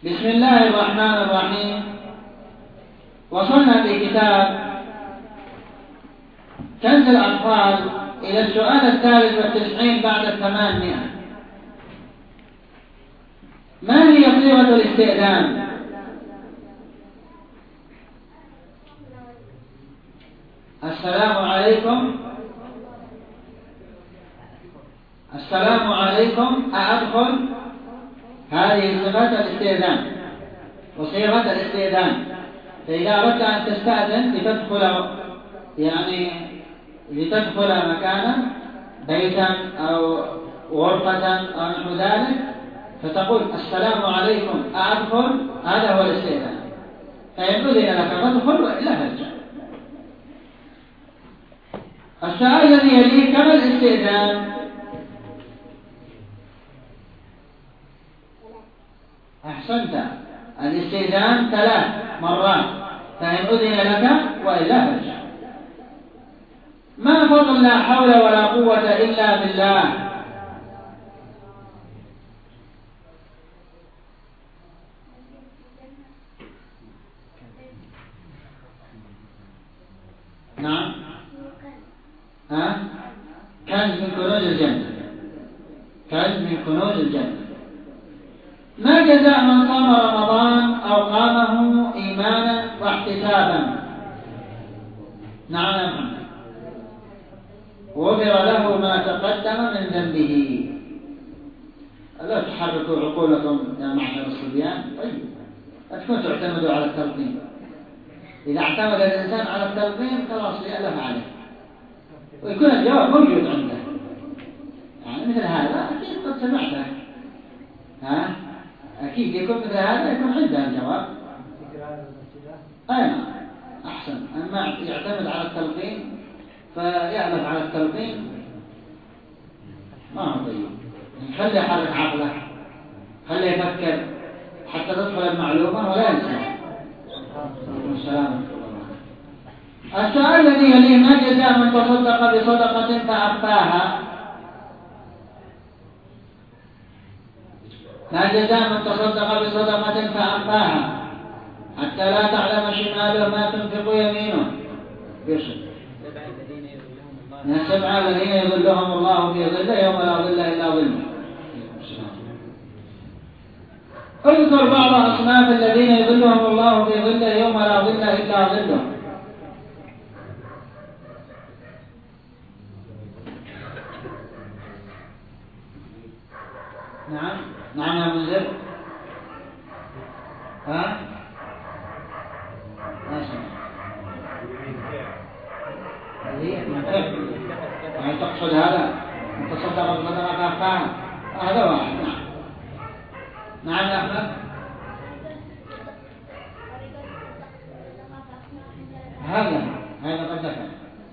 بسم الله الرحمن الرحيم. وصلنا في كتاب كنز الأطفال إلى السؤال 93 بعد 800. ما هي صيغة الاستئذان؟ السلام عليكم، السلام عليكم، أدخل. هذه صيغة الاستئذان وصيغة الاستئذان. فإذا أردت أن تستأذن لتدخل مكانا، بيتا أو غرفة أو نحو ذلك، فتقول السلام عليكم، أدخل. هذا هو الاستئذان. فإن أذن لك فادخل وإلا فارجع. السؤال الذي يليه: كم الاستئذان؟ أحسنت، الاستئذان 3 مرات، فإن أذن لك وإلا فارجع. ما فضل لا حول ولا قوة إلا بالله؟ نعم، كنز من كنوز الجنة، كنز من كنوز الجنة. ما جزاء من صام رمضان أو قامه إيمانا واحتسابا؟ نعم يا محمد. غفر له ما تقدم من ذنبه. لا تحركوا عقولكم يا معشر الصبيان. طيب، لا تكونوا تعتمدوا على التلقين. إذا اعتمد الإنسان على التلقين خلاص يألف عليه ويكون الجواب موجود عنده. يعني مثل هذا أكيد قد سمعته، أكيد يكون مثل هذا يكون عنده الجواب. أنا أحسن. أما يعتمد على التلقين فيألف على التلقين ما هو طيب. خلي يحرك عقله، خلي يفكر حتى تدخل المعلومة ولا ينسى. السؤال الذي يليه: ما جزاء من تصدق بصدقة فأخفاها؟ ما جزاء من تصدق بصدقة فأخفاها حتى لا تعلم شماله ما تنفق يمينه؟ يوسف. من 7 الذين يظلهم الله في ظله يوم لا ظل إلا ظله. اذكر بعض أصناف الذين يظلهم الله في ظله يوم لا ظل إلا ظله. نعم، نعم يا منذر. يعني تقصد هذا تصدق بصدقة فأخفاها؟ هذا واحد. نعم يا أحمد. هذا قد ذكر.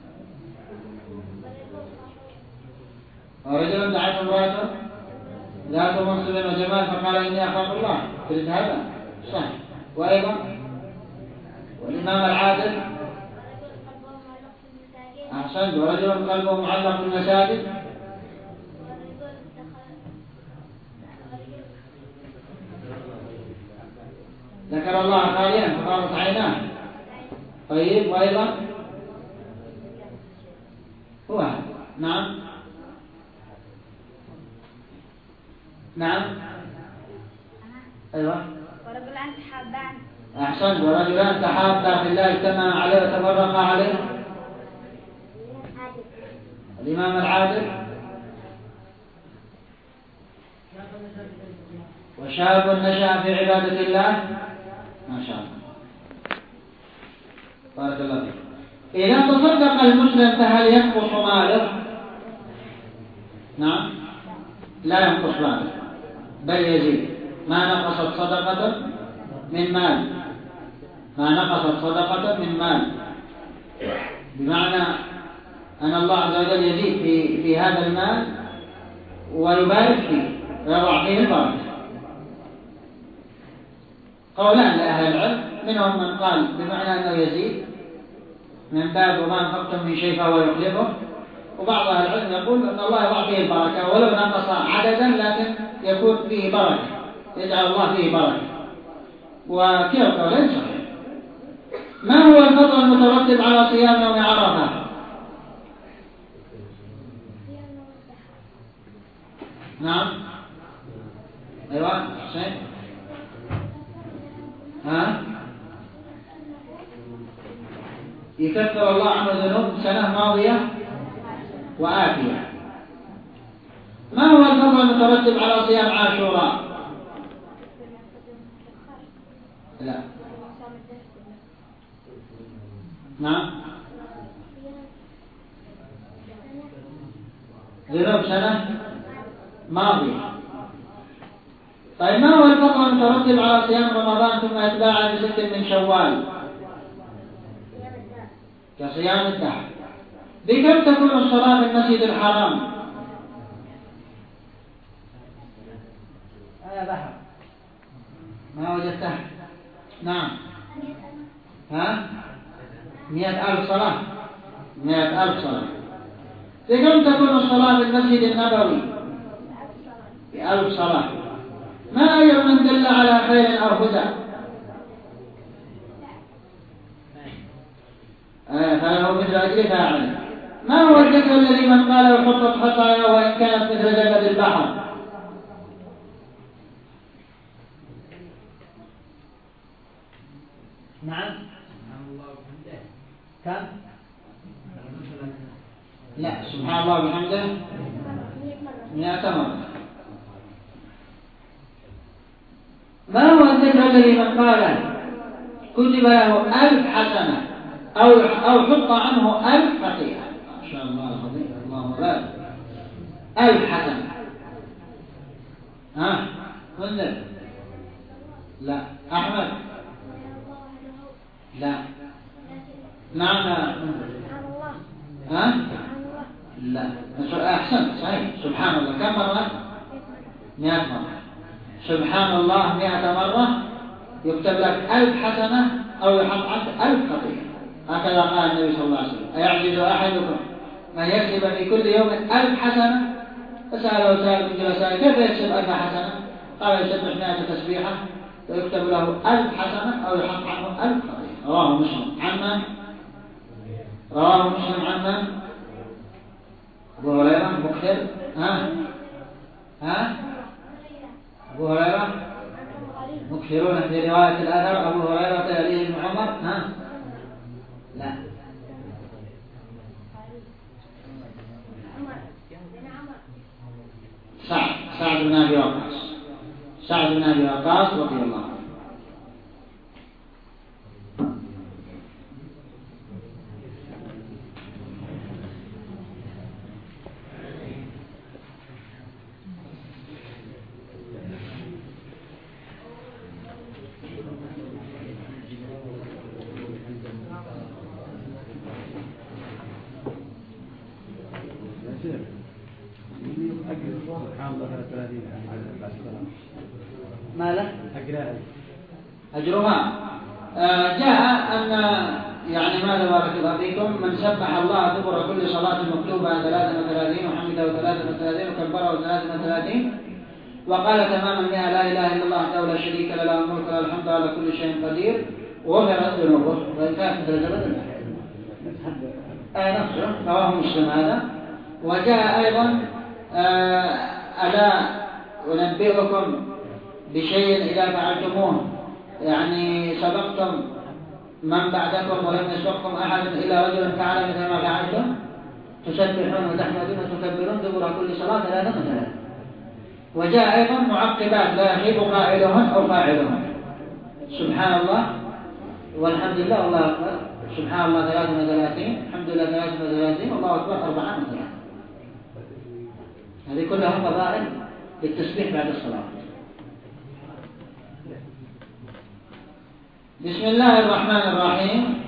ورجل دعته امرأته ذات منصب وجمال فقال إني أخاف الله. تريد هذا؟ صح. وأيضا والإمام العادل. أحسنت. ورجل قلبه معلق في المساجد. ذكر الله خاليا فقالت عيناه. طيب، وأيضا هو. نعم، نعم، أيوة. ورجلان تحابان. أحسنت. ورجلان تحابا في الله اجتمعا عليه وتفرقا عليه. الإمام العادل. وشاب نشأ في عبادة الله. ما شاء الله، بارك الله فيك. إذا تصدق المسلم فهل ينقص ماله؟ نعم، لا ينقص ماله بل يزيد. ما نقصت صدقة من مال، ما نقصت صدقة من مال، بمعنى أن الله عز وجل يزيد في هذا المال ويبارك فيه ويضع فيه البركة. قولان لأهل العلم، منهم من قال بمعنى أنه يزيد من باب وما أنفقتم من شيء فهو يخلفه، وبعض أهل العلم يقول أن الله يضع فيه البركة ولو نقص عددا لكن يكون فيه بركة، يجعل الله فيه بركة. وكلا القولين صحيح. ما هو الفضل المترتب على صيام يوم عرفة؟ نعم أيوة حسين يكفر الله عنه ذنوب سنة ماضية وآتية. ما هو الفضل المترتب على صيام عاشوراء؟ لا نعم ذنوب سنة ماضية. طيب ما هو الفضل المترتب على صيام رمضان ثم يتباعد بست من شوال كصيام الدهر؟ بكم تكون الصلاة في المسجد الحرام؟ يا بحر ما وجدته. نعم 100,000 صلاة. 100,000 صلاة. بكم تكون الصلاة في المسجد النبوي؟ ب1000 صلاة. ما أي من دل على خير أو هدى؟ فله مثل أجر فاعل. ما هو الذكر الذي من قال يحطط خطايا وإن كانت مثل جبل البحر؟ نعم كم؟ لا سبحان الله وبحمده 100 مرة. ما هو الذكر الذي من قال كتب له 1000 حسنة أو حط عنه 1000 خطيئة؟ ما شاء الله العظيم اللهم بارك. 1000 حسنة. منذر لا أحمد لا نعم لا أحسن صحيح. سبحان الله كم مرة؟ 100 مرة. سبحان الله 100 مرة يكتب لك 1000 حسنة أو يحط عنك 1000 خطيئة. هكذا قال النبي صلى الله عليه وسلم أيعجز أحدكم من يكسب في كل يوم 1000 حسنة؟ فسأله سائل من جلسائه كيف يكسب 1000 حسنة؟ قال يسبح 100 تسبيحة ويكتب له 1000 حسنة أو يحط عنه 1000 خطيئة. رواه مسلم. عمن؟ رواه مسلم عمن؟ أبو هريرة مكثر. أبو هريرة مكثرون في رواية الأثر. أبو هريرة يليه ابن عمر. لا سعد بن أبي وقاص. سعد بن أبي وقاص رضي الله عنه. ما له أجرها. جاء أن يعني ماذا بارك الله فيكم من سبح الله دبر كل صلاة مكتوبة 33 وحمده 33 وكبره 33 وقال تماما 100 لا إله إلا الله وحده لا شريك له له الملك وله الحمد على كل شيء قدير وغفرت ذنوبه وإن كانت مثل جبل نفسه. رواه مسلم هذا. وجاء أيضا ألا أنبئكم بشيء إذا فعلتموه يعني سبقتم من بعدكم ولم يسبقكم أحد إلا رجل فعل مثل ما فعلتم تسبحون وتحمدون وتكبرون دبر كل صلاة 33. وجاء أيضا معقبات لا يخيب قائلهن أو فاعلهن سبحان الله والحمد لله والله أكبر. سبحان الله 33 الحمد لله 33 والله أكبر 34. هذه كلها فضائل للتسبيح بعد الصلاة. بسم الله الرحمن الرحيم.